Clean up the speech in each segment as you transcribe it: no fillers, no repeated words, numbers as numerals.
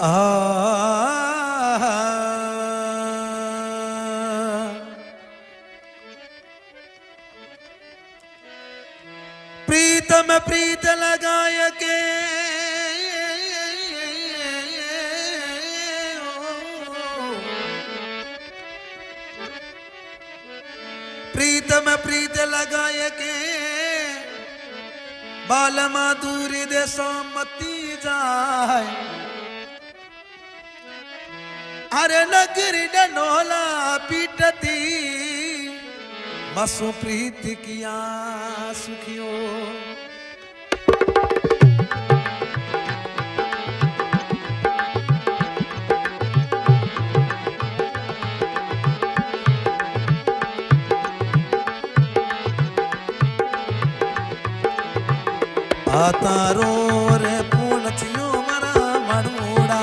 प्रीतम प्रीत लगाय के प्रीतम प्रीत लगाय के बालमा दूरी देशो मती जाय अरे नगरी डनोला पीटती मसु प्रीति किया सुखियो आतारो रे पूनचियो मरा मणूड़ा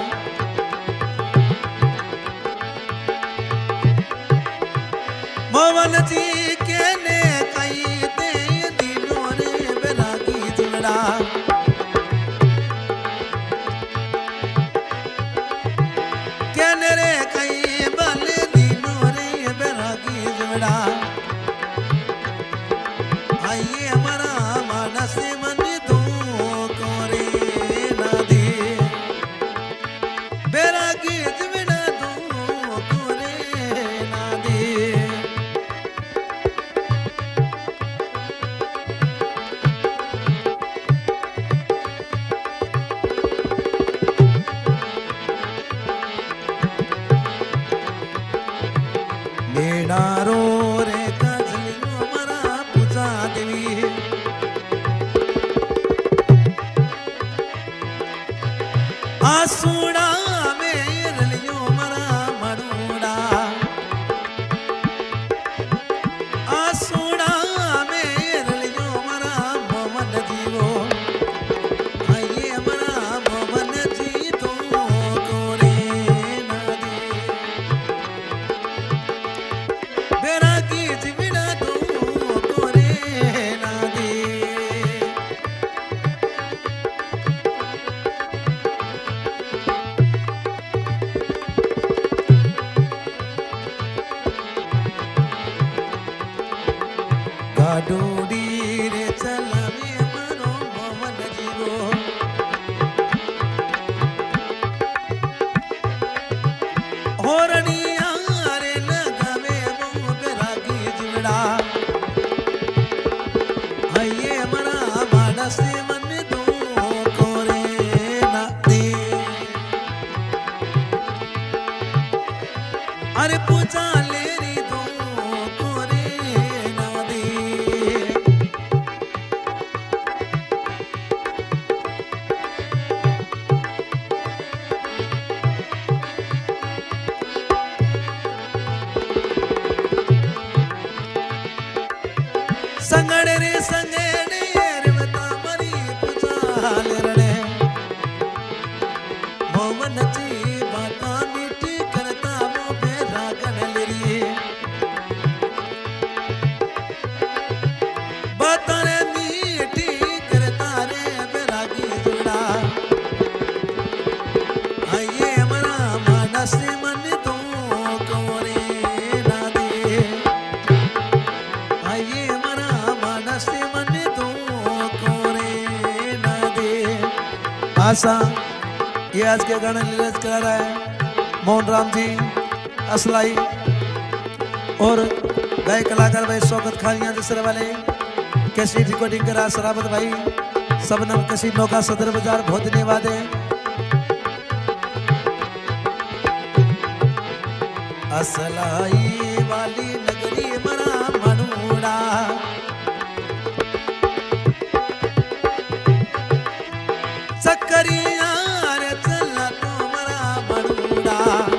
मोहन जी के ने कई दे दिनों रे बैरागी जुड़ा कहने रे कई बल दिनों रे बैरागी जुड़ा आइए हमारा मानस मन रो रे कजलियो मरा पूजा देवी आसूड़ा में रलियो मरा मड़ूड़ा आसूड़ा में रलियो मरा मोहन जीवो आइए मरा मोहन जी तो कोरे ना दे बैरागी जीविना तो कोरे ना दे गाडूडी रे चलावे मनो मोहन जीवो होरनिया रे लगावे वो बैरागी जुड़ा आइए मरा मानस मन दो कोरे ना दे अरे पूजा ले री दो कोरे ना दे संगड़े रे संगड़े रे बता मरी पूजा ले रणे मोहन जी बाता मीठी करता वो बैरागन ले री बाता रे मीठी करता रे बैरागी जुड़ा आइए हमारा मानस मन तो कोरे ना दे आइए आशा ये आज के गाने रिलीज करा रहा है मोहन राम जी असलाई और गायक कलाकार भाई शौकत खानिया दूसरे वाले कैसी रिकॉर्डिंग करा सराबत भाई सबनम कैसी नौका सदर बाजार बहुत धन्यवाद है असलाई वाली नगरी मरा मणूड़ा सकरिया रे चला तो मरा मणूड़ा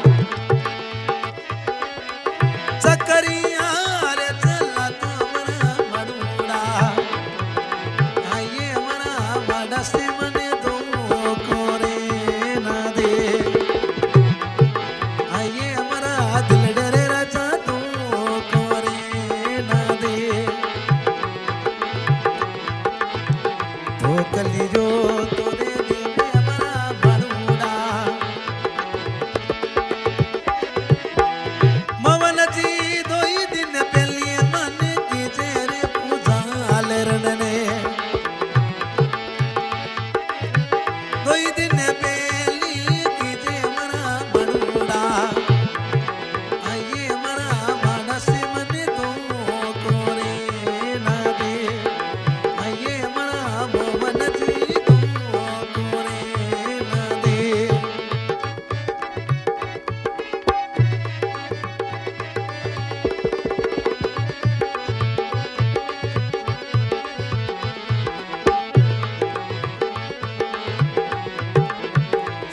सकरिया रे चला तो मरा मणूड़ा आइए मरा मानस मन दो कोरे ना दे आइए मरा दिल डरे रचा दो कोरे ना दे तो कली जो तोरे दिल में मरा मणूड़ा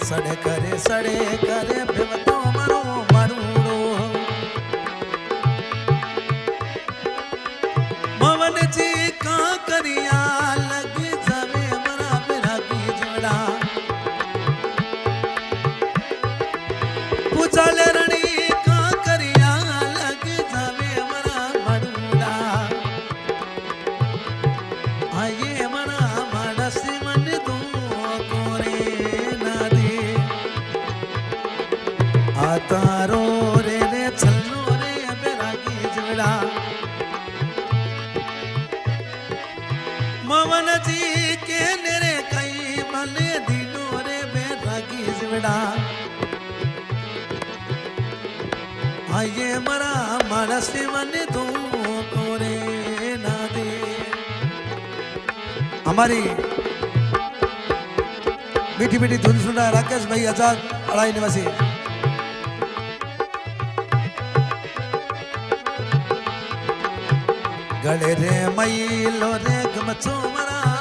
सड़े करे बेवतो मरो मरूड़ो मवन जी का करिया लग जावे मरा बिरागी जोड़ा पूछाले रणी का करिया लग जावे मरा मरूड़ा आये मरा मानस मन दो कोरे ना दे आतारो रे छल्लो रे बेरागी जोड़ा मवन जी के नेरे कई मले दिनो रे बेरागी जोड़ा आये मरा मानस मन दो कोरे ना दे। हमारी मीठी मीठी धुन सुन रहा राकेश भाई आजाद अड़ाई निवासी। गले रे मई लो रे गमचो मरा